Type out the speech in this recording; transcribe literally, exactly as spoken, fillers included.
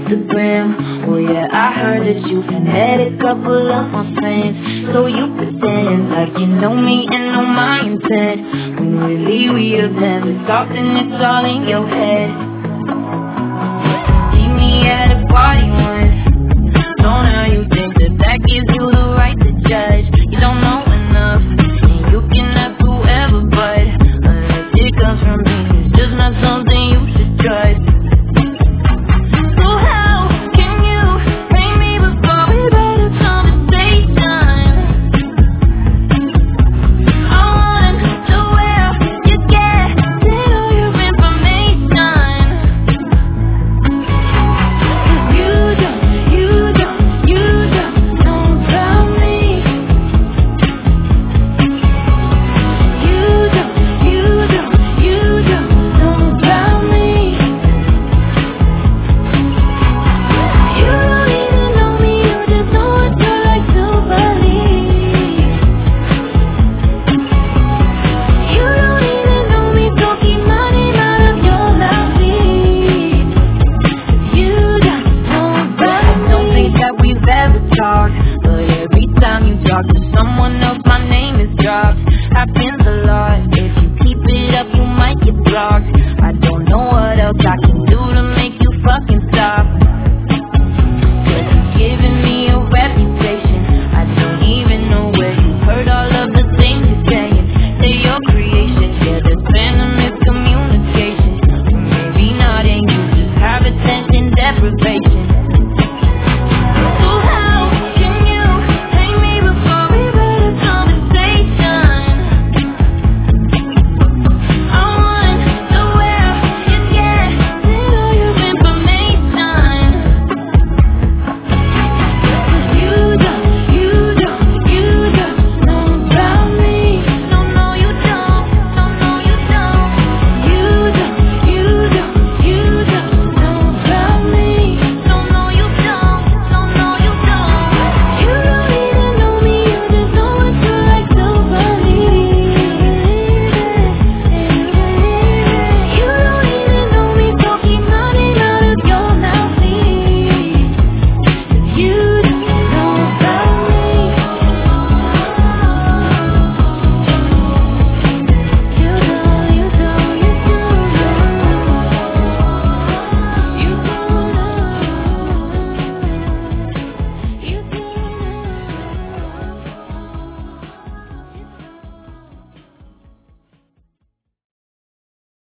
Instagram. Oh yeah, I heard that you met a couple of my friends. So you pretend like you know me and know my intent, when really we have never talked and it's all in your head. Meet me at a party once,